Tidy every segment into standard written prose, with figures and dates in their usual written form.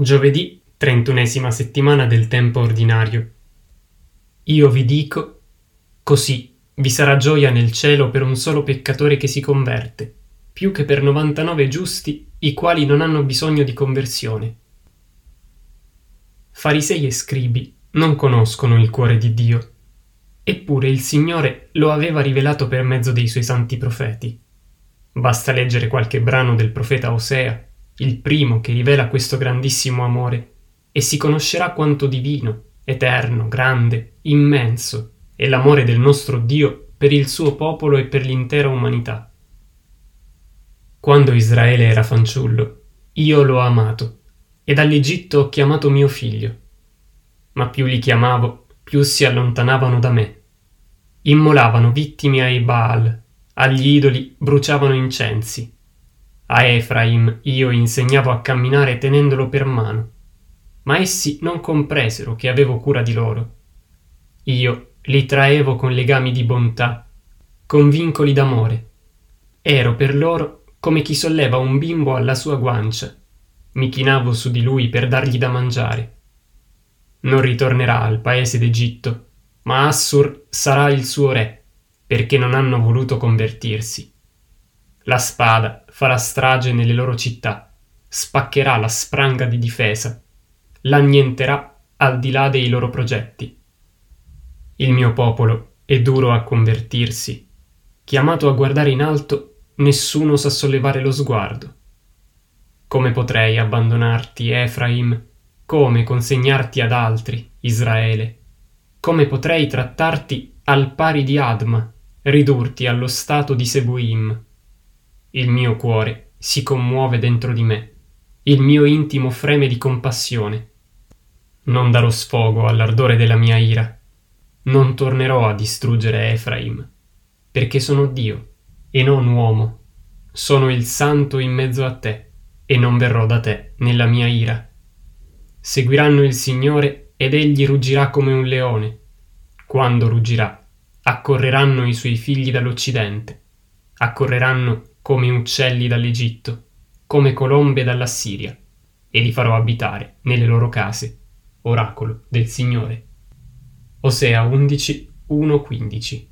Giovedì, 31ª settimana del tempo ordinario. Io vi dico, così vi sarà gioia nel cielo per un solo peccatore che si converte, più che per 99 giusti, i quali non hanno bisogno di conversione. Farisei e scribi non conoscono il cuore di Dio, eppure il Signore lo aveva rivelato per mezzo dei suoi santi profeti. Basta leggere qualche brano del profeta Osea, il primo che rivela questo grandissimo amore, e si conoscerà quanto divino, eterno, grande, immenso è l'amore del nostro Dio per il suo popolo e per l'intera umanità. Quando Israele era fanciullo, io l'ho amato, e dall'Egitto ho chiamato mio figlio. Ma più li chiamavo, più si allontanavano da me. Immolavano vittime ai Baal, agli idoli bruciavano incensi. A Efraim io insegnavo a camminare tenendolo per mano, ma essi non compresero che avevo cura di loro. Io li traevo con legami di bontà, con vincoli d'amore. Ero per loro come chi solleva un bimbo alla sua guancia. Mi chinavo su di lui per dargli da mangiare. Non ritornerà al paese d'Egitto, ma Assur sarà il suo re, perché non hanno voluto convertirsi. La spada farà strage nelle loro città, spaccherà la spranga di difesa, l'annienterà al di là dei loro progetti. Il mio popolo è duro a convertirsi. Chiamato a guardare in alto, nessuno sa sollevare lo sguardo. Come potrei abbandonarti, Efraim? Come consegnarti ad altri, Israele? Come potrei trattarti al pari di Adma, ridurti allo stato di Sebuim? Il mio cuore si commuove dentro di me, il mio intimo freme di compassione. Non darò sfogo all'ardore della mia ira. Non tornerò a distruggere Efraim, perché sono Dio e non uomo. Sono il Santo in mezzo a te, e non verrò da te nella mia ira. Seguiranno il Signore ed egli ruggirà come un leone. Quando ruggirà, accorreranno i suoi figli dall'Occidente, accorreranno come uccelli dall'Egitto, come colombe dall'Assiria, e li farò abitare nelle loro case. Oracolo del Signore. Osea 11, 1-15.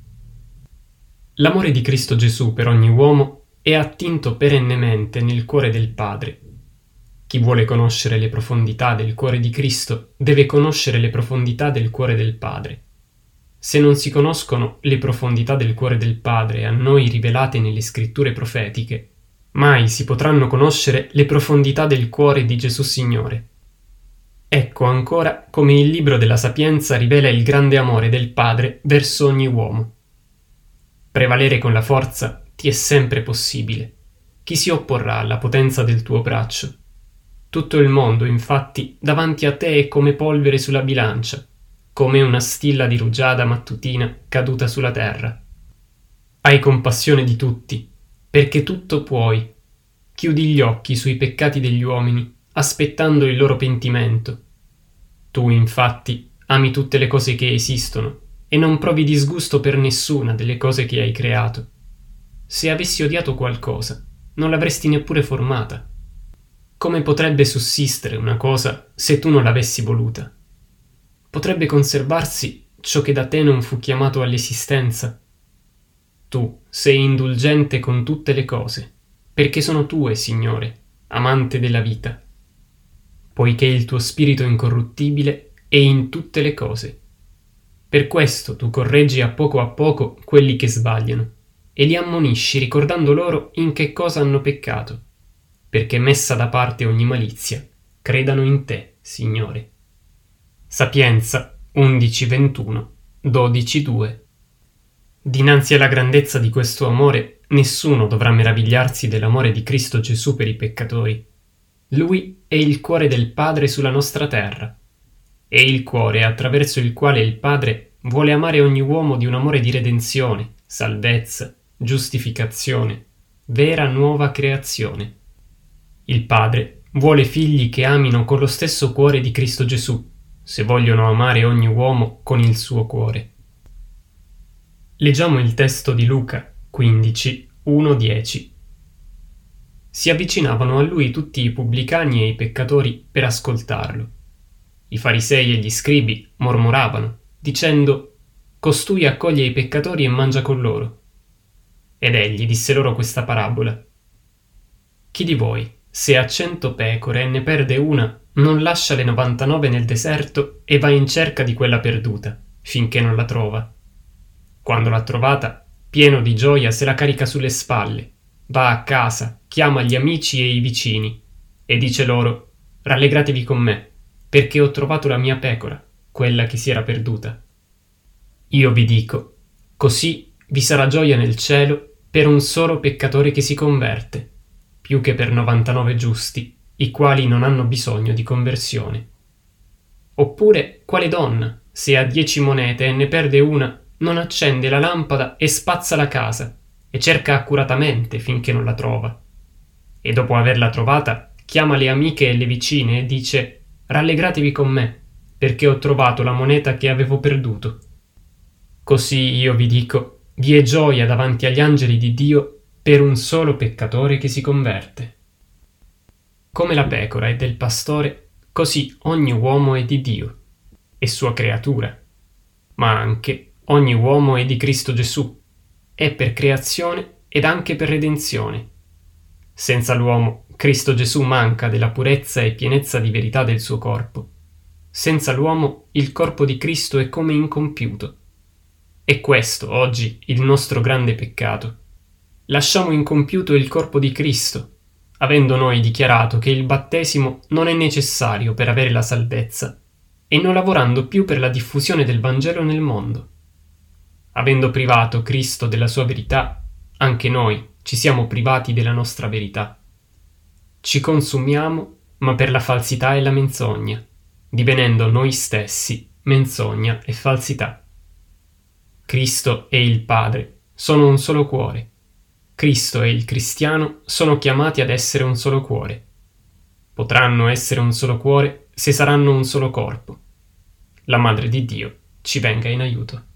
L'amore di Cristo Gesù per ogni uomo è attinto perennemente nel cuore del Padre. Chi vuole conoscere le profondità del cuore di Cristo deve conoscere le profondità del cuore del Padre. Se non si conoscono le profondità del cuore del Padre a noi rivelate nelle scritture profetiche, mai si potranno conoscere le profondità del cuore di Gesù Signore. Ecco ancora come il libro della Sapienza rivela il grande amore del Padre verso ogni uomo. Prevalere con la forza ti è sempre possibile. Chi si opporrà alla potenza del tuo braccio? Tutto il mondo, infatti, davanti a te è come polvere sulla bilancia, come una stilla di rugiada mattutina caduta sulla terra. Hai compassione di tutti, perché tutto puoi. Chiudi gli occhi sui peccati degli uomini, aspettando il loro pentimento. Tu, infatti, ami tutte le cose che esistono e non provi disgusto per nessuna delle cose che hai creato. Se avessi odiato qualcosa, non l'avresti neppure formata. Come potrebbe sussistere una cosa se tu non l'avessi voluta? Potrebbe conservarsi ciò che da te non fu chiamato all'esistenza? Tu sei indulgente con tutte le cose, perché sono tue, Signore, amante della vita, poiché il tuo spirito incorruttibile è in tutte le cose. Per questo tu correggi a poco quelli che sbagliano e li ammonisci ricordando loro in che cosa hanno peccato, perché messa da parte ogni malizia, credano in te, Signore. Sapienza 11:21, 12:2. Dinanzi alla grandezza di questo amore, nessuno dovrà meravigliarsi dell'amore di Cristo Gesù per i peccatori. Lui è il cuore del Padre sulla nostra terra. È il cuore attraverso il quale il Padre vuole amare ogni uomo di un amore di redenzione, salvezza, giustificazione, vera nuova creazione. Il Padre vuole figli che amino con lo stesso cuore di Cristo Gesù, se vogliono amare ogni uomo con il suo cuore. Leggiamo il testo di Luca 15, 1-10. si avvicinavano a lui tutti i pubblicani e i peccatori per ascoltarlo. I farisei e gli scribi mormoravano, dicendo: «Costui accoglie i peccatori e mangia con loro». Ed egli disse loro questa parabola: «Chi di voi, se ha 100 pecore e ne perde una, non lascia le 99 nel deserto e va in cerca di quella perduta, finché non la trova? Quando l'ha trovata, pieno di gioia se la carica sulle spalle, va a casa, chiama gli amici e i vicini e dice loro: rallegratevi con me, perché ho trovato la mia pecora, quella che si era perduta. Io vi dico, così vi sarà gioia nel cielo per un solo peccatore che si converte, più che per 99 giusti, i quali non hanno bisogno di conversione. Oppure, quale donna, se ha 10 monete e ne perde una, non accende la lampada e spazza la casa e cerca accuratamente finché non la trova? E dopo averla trovata, chiama le amiche e le vicine e dice: rallegratevi con me, perché ho trovato la moneta che avevo perduto. Così io vi dico, vi è gioia davanti agli angeli di Dio per un solo peccatore che si converte. Come la pecora è del pastore, così ogni uomo è di Dio, è sua creatura, ma anche ogni uomo è di Cristo Gesù, è per creazione ed anche per redenzione. Senza l'uomo, Cristo Gesù manca della purezza e pienezza di verità del suo corpo. Senza l'uomo, il corpo di Cristo è come incompiuto. È questo, oggi, il nostro grande peccato. Lasciamo incompiuto il corpo di Cristo, avendo noi dichiarato che il battesimo non è necessario per avere la salvezza, e non lavorando più per la diffusione del Vangelo nel mondo. Avendo privato Cristo della sua verità, anche noi ci siamo privati della nostra verità. Ci consumiamo, ma per la falsità e la menzogna, divenendo noi stessi menzogna e falsità. Cristo e il Padre sono un solo cuore. Cristo e il cristiano sono chiamati ad essere un solo cuore. Potranno essere un solo cuore se saranno un solo corpo. La Madre di Dio ci venga in aiuto.